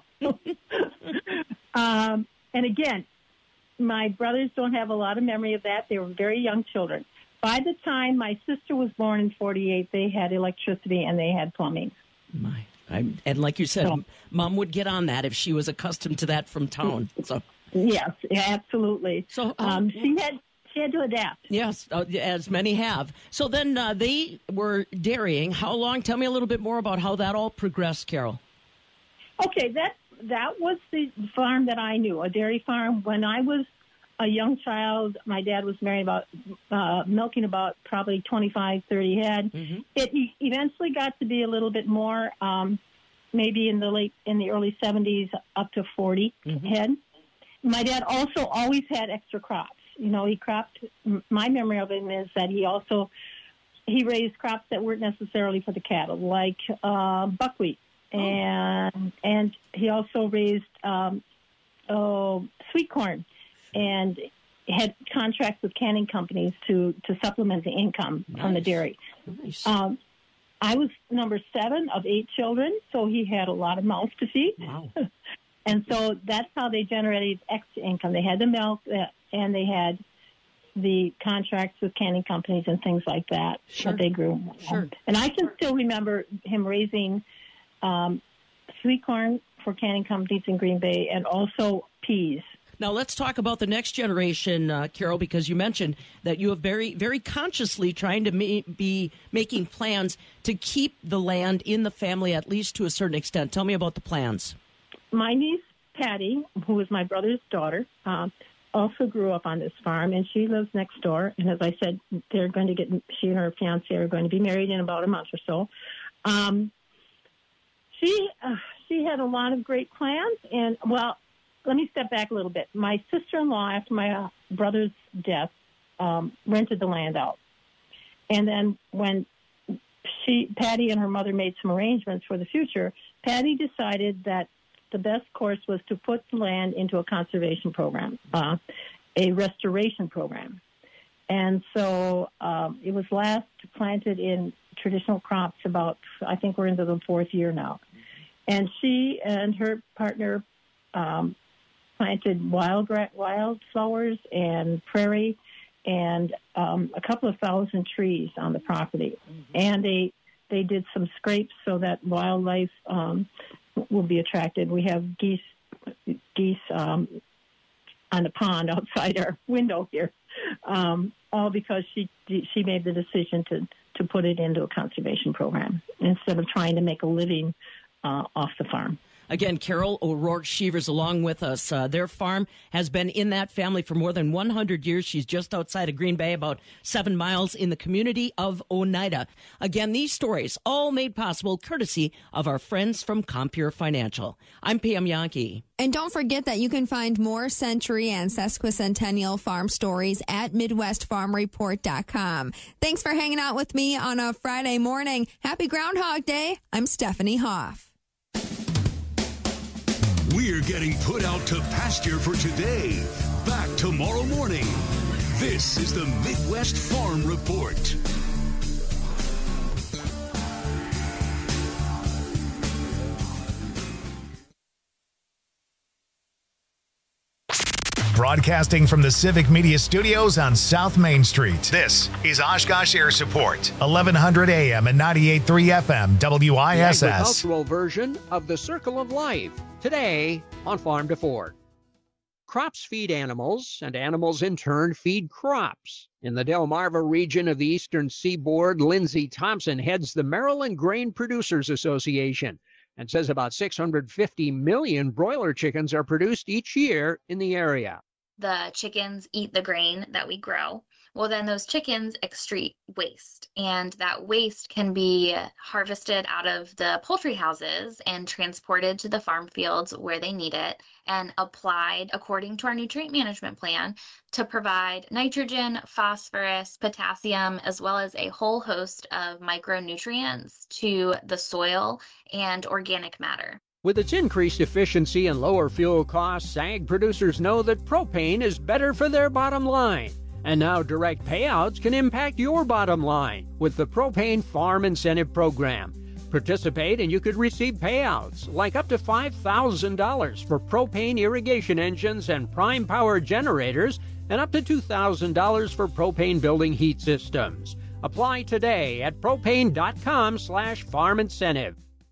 And again, my brothers don't have a lot of memory of that. They were very young children. By the time my sister was born in 1948, they had electricity and they had plumbing. And like you said, Mom would get on that if she was accustomed to that from town. So yes, absolutely. So she had to adapt. Yes, as many have. So then they were dairying. How long? Tell me a little bit more about how that all progressed, Carol. Okay, that was the farm that I knew, a dairy farm. When I was a young child, my dad was milking about probably 25, 30 head. It eventually got to be a little bit more, maybe in the early 70s, up to 40 head. My dad also always had extra crops. You know, he cropped. My memory of him is that he raised crops that weren't necessarily for the cattle, like buckwheat, and he also raised sweet corn. And had contracts with canning companies to supplement the income from the dairy. Nice. I was number 7 of 8 children, so he had a lot of mouths to feed. Wow. And so that's how they generated extra income. They had the milk, and they had the contracts with canning companies and things like that that they grew. Sure. And I can still remember him raising sweet corn for canning companies in Green Bay and also peas. Now, let's talk about the next generation, Carol, because you mentioned that you have very, very consciously trying to be making plans to keep the land in the family, at least to a certain extent. Tell me about the plans. My niece, Patty, who is my brother's daughter, also grew up on this farm, and she lives next door. And as I said, she and her fiancé are going to be married in about a month or so. She had a lot of great plans, and, well, let me step back a little bit. My sister-in-law, after my brother's death, rented the land out. And then when Patty and her mother made some arrangements for the future, Patty decided that the best course was to put the land into a conservation program, a restoration program. And so it was last planted in traditional crops about, I think we're into the 4th year now. And she and her partner planted wildflowers and prairie and a couple of 1,000 trees on the property. And they did some scrapes so that wildlife will be attracted. We have geese on the pond outside our window here, all because she made the decision to put it into a conservation program instead of trying to make a living off the farm. Again, Carol O'Rourke Sheevers along with us. Their farm has been in that family for more than 100 years. She's just outside of Green Bay, about 7 miles in the community of Oneida. Again, these stories all made possible courtesy of our friends from Compeer Financial. I'm Pam Yankee. And don't forget that you can find more century and sesquicentennial farm stories at MidwestFarmReport.com. Thanks for hanging out with me on a Friday morning. Happy Groundhog Day. I'm Stephanie Hoff. We're getting put out to pasture for today. Back tomorrow morning. This is the Midwest Farm Report. Broadcasting from the Civic Media Studios on South Main Street. This is Oshkosh Air Support, 1100 AM and 98.3 FM, WISS. The agricultural version of the Circle of Life. Today on Farm to Fork. Crops feed animals, and animals in turn feed crops. In the Delmarva region of the eastern seaboard, Lindsay Thompson heads the Maryland Grain Producers Association and says about 650 million broiler chickens are produced each year in the area. The chickens eat the grain that we grow. Well, then those chickens excrete waste, and that waste can be harvested out of the poultry houses and transported to the farm fields where they need it and applied according to our nutrient management plan to provide nitrogen, phosphorus, potassium, as well as a whole host of micronutrients to the soil and organic matter. With its increased efficiency and lower fuel costs, ag producers know that propane is better for their bottom line. And now direct payouts can impact your bottom line with the Propane Farm Incentive Program. Participate and you could receive payouts like up to $5,000 for propane irrigation engines and prime power generators and up to $2,000 for propane building heat systems. Apply today at propane.com/farm incentive.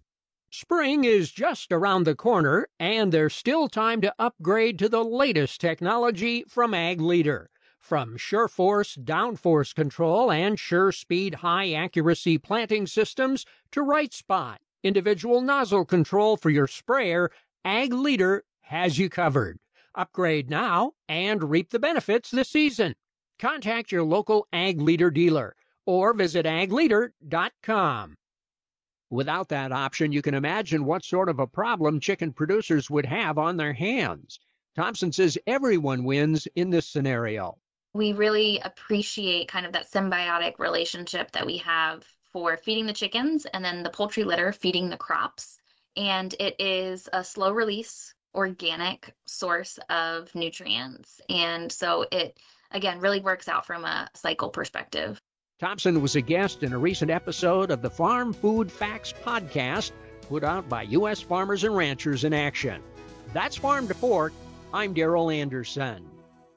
Spring is just around the corner and there's still time to upgrade to the latest technology from Ag Leader. From SureForce downforce control and SureSpeed high-accuracy planting systems to Right Spot, individual nozzle control for your sprayer, Ag Leader has you covered. Upgrade now and reap the benefits this season. Contact your local Ag Leader dealer or visit agleader.com. Without that option, you can imagine what sort of a problem chicken producers would have on their hands. Thompson says everyone wins in this scenario. We really appreciate kind of that symbiotic relationship that we have for feeding the chickens and then the poultry litter feeding the crops. And it is a slow release, organic source of nutrients. And so it, again, really works out from a cycle perspective. Thompson was a guest in a recent episode of the Farm Food Facts podcast put out by U.S. Farmers and Ranchers in Action. That's Farm to Fork. I'm Darrell Anderson.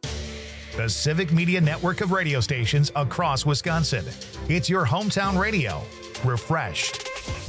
The Civic Media network of radio stations across Wisconsin. It's your hometown radio. Refreshed.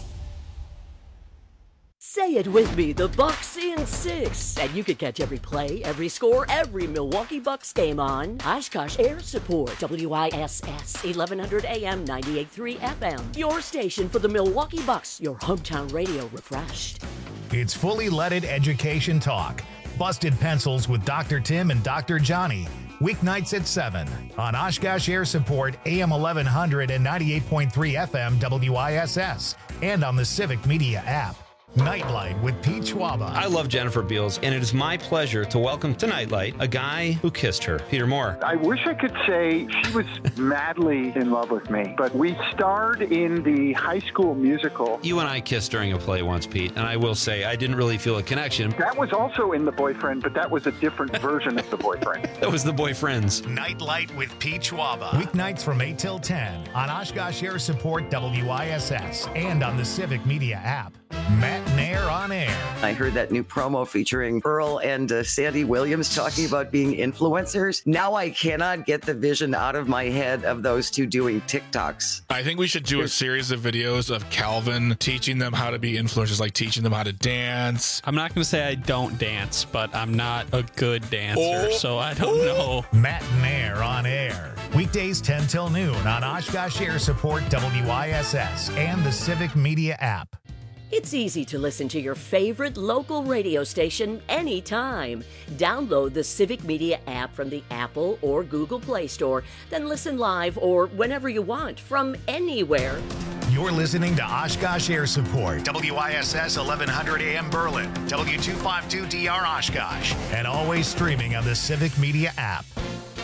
Say it with me, the Bucks in 6. And you can catch every play, every score, every Milwaukee Bucks game on Oshkosh Air Support, WISS, 1100 AM, 98.3 FM. Your station for the Milwaukee Bucks, your hometown radio refreshed. It's fully leaded education talk. Busted Pencils with Dr. Tim and Dr. Johnny. Weeknights at 7 on Oshkosh Air Support, AM 1100 and 98.3 FM WISS, and on the Civic Media app. Nightlight with Pete Schwaba. I love Jennifer Beals, and it is my pleasure to welcome to Nightlight a guy who kissed her, Peter Moore. I wish I could say she was madly in love with me, but we starred in the High School Musical. You and I kissed during a play once, Pete, and I will say I didn't really feel a connection. That was also in The Boyfriend, but that was a different version of The Boyfriend. That was The Boyfriends. Nightlight with Pete Schwaba. Weeknights from 8 till 10 on Oshkosh Air Support WISS and on the Civic Media app. Matt Nair on air. I heard that new promo featuring Earl and Sandy Williams talking about being influencers. Now I cannot get the vision out of my head of those two doing TikToks. I think we should do a series of videos of Calvin teaching them how to be influencers, like teaching them how to dance. I'm not going to say I don't dance, but I'm not a good dancer, so I don't know. Matt Nair on air. Weekdays 10 till noon on Oshkosh Air Support WISS and the Civic Media app. It's easy to listen to your favorite local radio station anytime. Download the Civic Media app from the Apple or Google Play Store, then listen live or whenever you want from anywhere. You're listening to Oshkosh Air Support, WISS 1100 AM Berlin, W252DR Oshkosh, and always streaming on the Civic Media app.